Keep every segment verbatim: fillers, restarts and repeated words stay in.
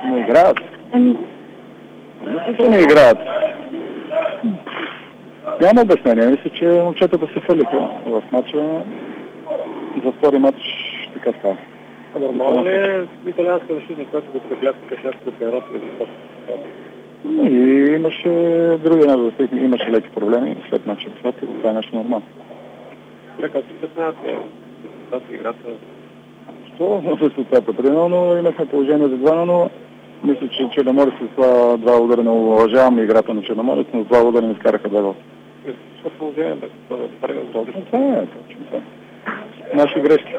Не играят. Ами... Мисля, че не играят. Няма обяснение. Мисля, че момчетата се фалиха в матча. За втори матч така става. Нормално ли е италианска защитник, която го преглядка кашарската период или спорта? И имаше други недостатъци, имаше леки проблеми след матча. Това е нещо нормално. Как се притеснявате тази играта? Що? Резултата. Примерно имахме положение за два, но мисля, че Черноморец с това два удара не уважаваме играта на Черноморец, но с два удара не изкараха два гола. Това положение да прави Точно това е, точно това. Наши грешки.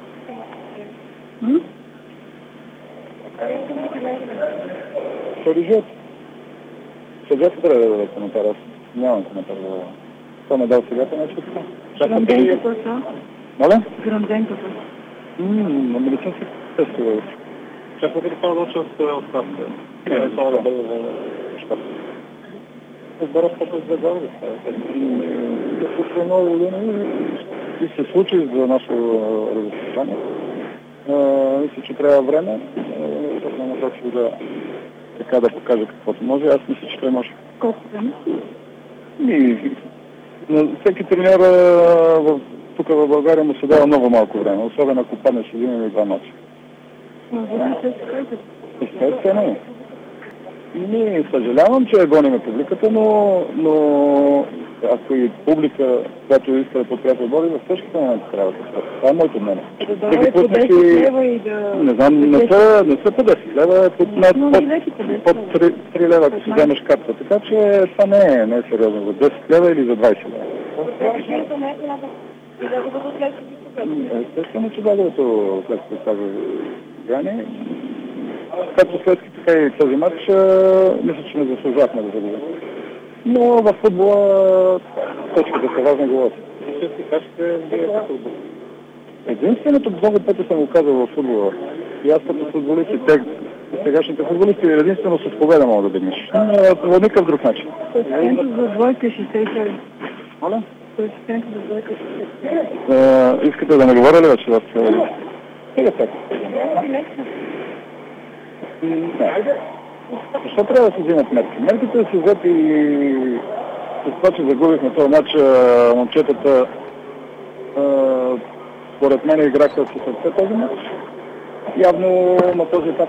Съдижът. Съдята трябва да даде коментар. Аз нямам коментар да даде. Това ме дал сегата, нещо така. Гранденката са? Моля? Гранденката. Ммм, на медицински тестове. Чаквате ли това да участ оставка? Не, не само да бъде за щата. Разбира се, че за глава да става. Да случва много години и се случи за нашето разрешение. Мисля, че трябва време. Точно на точно да така да покаже каквото може. Аз мисля, че той може. Колко време? И на всеки треньор тук в България му се дава много малко време, особено ако паднеш един или два мача. Може да се скажете. Естествено. Не съжалявам, че гоним публиката, но, но ако и публика, която иска да подкрепя Бори, в същата момент трябва да подкрепя. Това е моето мнение. Да дава по десет лева и да... Не знам, не са, не са по десет лева, под, но под, под три, три лева, ако си вземеш карта. Така че това не е, не е сериозно. За десет лева или за двайсет лева. Естествено, че благото след това играние. Както следски, така и този матч, мисля, че не заслужавахме да загубим. Но в футбола точката са важни головата. Единственото много пъти съм го казал в футбола. И аз като футболист и те, сегашните футболисти, единствено с победа мога да дигнеш. По никакъв друг начин. Коефициентът за двойка шейсет и седем. Моля? Коефициентът за двойка шейсет и седем. Искате да не говоря ли вече? Сега така. Защо трябва да се взимат мерки? Мерките да се взят и с това, че загубихме този матч, момчетата според мен играха с сърце този матч. Явно на този етап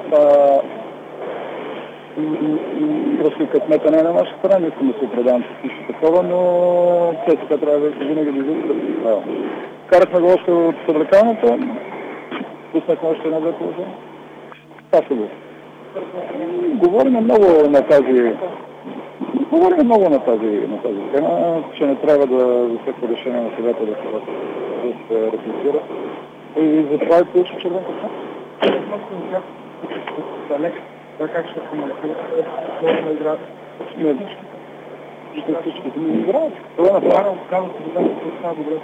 просто късмета не е на наша страна, не искам да се определям с нищо такова, но те сега трябва да винаги да излизат. Карахме го още от съблекалната, пуснахме още една две положение. Това се го. Говорим много на тази... Говорим много на тази, на тази тема, че не трябва да за всяко решение на съвета да се, да се реплицира. И затова и получи червен карта. Това как ще коментира? Това на играта. Не, ще всичките ми играят. Това направо казва се да се става добре.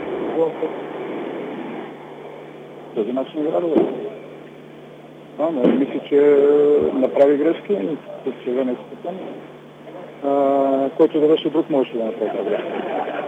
Този начин игра добре. Да, но мисля, че направи грешки, с червена изпитание, който да беше друг може да направи грешки.